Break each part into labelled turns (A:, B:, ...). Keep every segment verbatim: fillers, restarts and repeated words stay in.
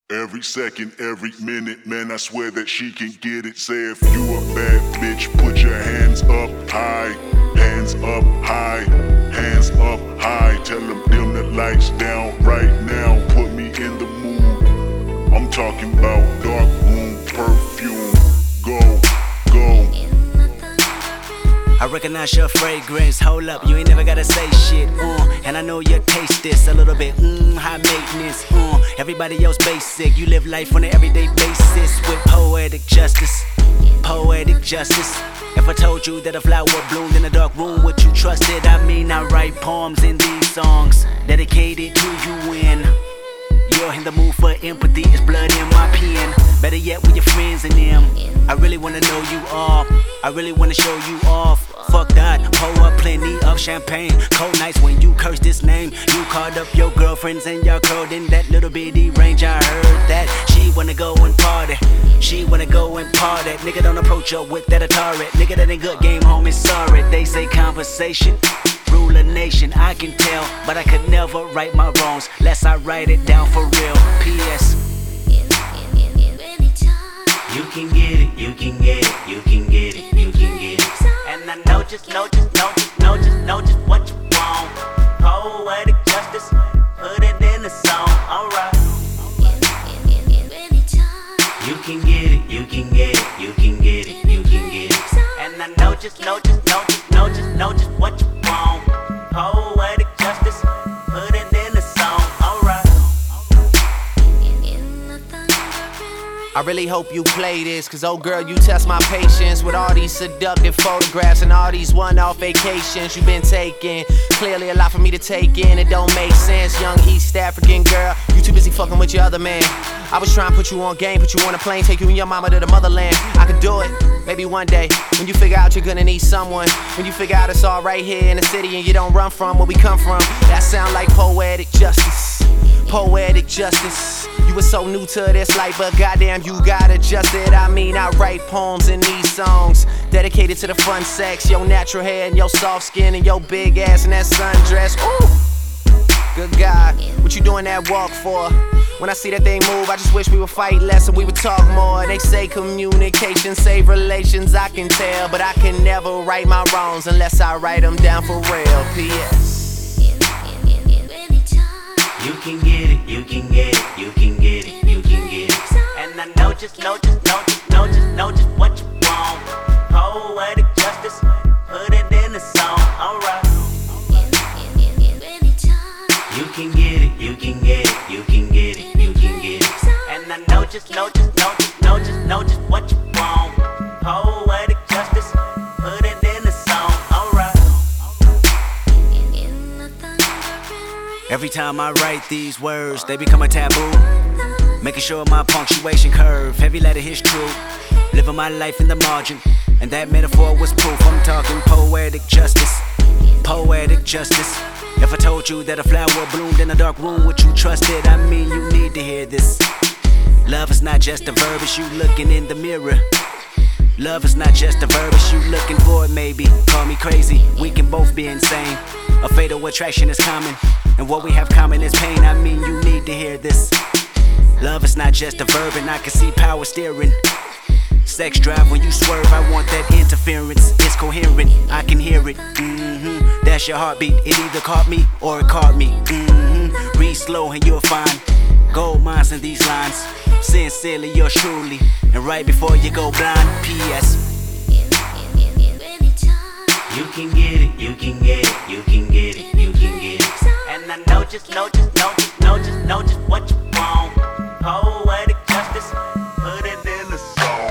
A: Every second, every minute, man, I swear that she can get it. Say if you a bad bitch, put your hands up high. Hands up high, hands up high. Tell them dim the lights down right now. Put me in the mood. I'm talking about dark room perfume. Go, go.
B: I recognize your fragrance, hold up, you ain't never gotta say shit, uh, and I know you taste this a little bit, mmm, high maintenance, uh, everybody else basic, you live life on an everyday basis with poetic justice, poetic justice. If I told you that a flower bloomed in a dark room, would you trust it? I mean, I write poems in these songs, dedicated to you when you're in the mood for empathy, it's blood in my pen. Better yet with your friends and them. I really wanna know you all, I really wanna show you off. Fuck that, pour up plenty of champagne. Cold nights when you curse this name. You called up your girlfriends and y'all curled in that little bitty range. I heard that she wanna go and party, she wanna go and party. Nigga, don't approach her with that Atari. Nigga, that ain't good game, homie, sorry. They say conversation rule a nation, I can tell, but I could never right my wrongs lest I write it down for real. P S You can get it, you can get it, you can get it, you can get it. And I know just, know just, know just, know just, know just what you want. Poetic justice, put it in the song, alright. You can get it, you can get it, you can get it, you can get it. And I know just, know just, know just, know just, know just what you want. Poetic justice, put it in the song, alright.
C: I really hope you play this, cause oh girl, you test my patience with all these seductive photographs and all these one-off vacations you've been taking. Clearly a lot for me to take in, it don't make sense. Young East African girl, you too busy fucking with your other man. I was trying to put you on game, put you on a plane, take you and your mama to the motherland. I could do it, maybe one day, when you figure out you're gonna need someone. When you figure out it's all right here in the city and you don't run from where we come from. That sound like poetic justice, poetic justice. You were so new to this life, but goddamn you got adjusted. I mean, I write poems in these songs dedicated to the fun sex, your natural hair and your soft skin and your big ass and that sundress. Ooh, good God, what you doing that walk for? When I see that thing move, I just wish we would fight less and we would talk more. They say communication save relations, I can tell, but I can never right my wrongs unless I write them down for real. P S
B: You can get it, you can get it, you can get it, you can get it. And I know just, know just, know just, know just, know just what you want. Poetic justice, put it in the song, alright. You can get it, you can get it, you can get it, you can get it. And I know just, know just, know just, know just, know just what you want. Poetic justice, put it in the song, alright. Every time I write these words, they become a taboo. Making sure my punctuation curve, heavy letter hits true. Living my life in the margin, and that metaphor was proof. I'm talking poetic justice, poetic justice. If I told you that a flower bloomed in a dark room, would you trust it? I mean, you need to hear this. Love is not just a verb, it's you looking in the mirror. Love is not just a verb, it's you looking for it maybe. Call me crazy, we can both be insane. A fatal attraction is common, and what we have common is pain. I mean, you need to hear this. Love is not just a verb, and I can see power steering. Sex drive when you swerve, I want that interference. It's coherent, I can hear it. Mm-hmm. That's your heartbeat, it either caught me or it caught me. Mm-hmm. Read slow and you'll find gold mines in these lines. Sincerely, yours truly, and right before you go blind. P S You can get it, you can get it, you can get it, you can get it. And I know just, know just, know just, know just, know just what you want. Poetic justice, put it in the song.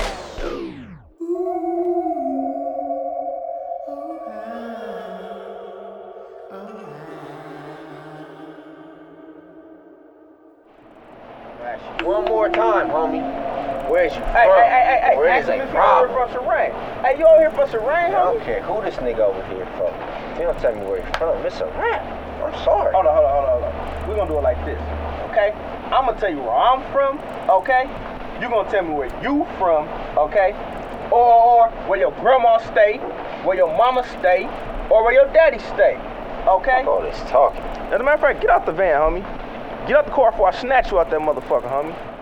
D: One more time, homie. Where's you from?
E: Hey, hey, hey, hey, hey.
D: Where
E: Ask
D: is
E: him
D: a
E: if you over
D: problem?
E: from Serene. Hey, you over here from Serene,
D: I
E: homie?
D: don't care who this nigga over here from. If you don't tell me where he's from, it's a rap. I'm sorry.
E: Hold on, hold on, hold on, hold on. We're gonna do it like this, okay? I'm gonna tell you where I'm from, okay? You gonna tell me where you from, okay? Or, or where your grandma stay, where your mama stay, or where your daddy stay, okay?
D: Fuck all this talking.
E: As a matter of fact, get out the van, homie. Get out the car before I snatch you out that motherfucker, homie.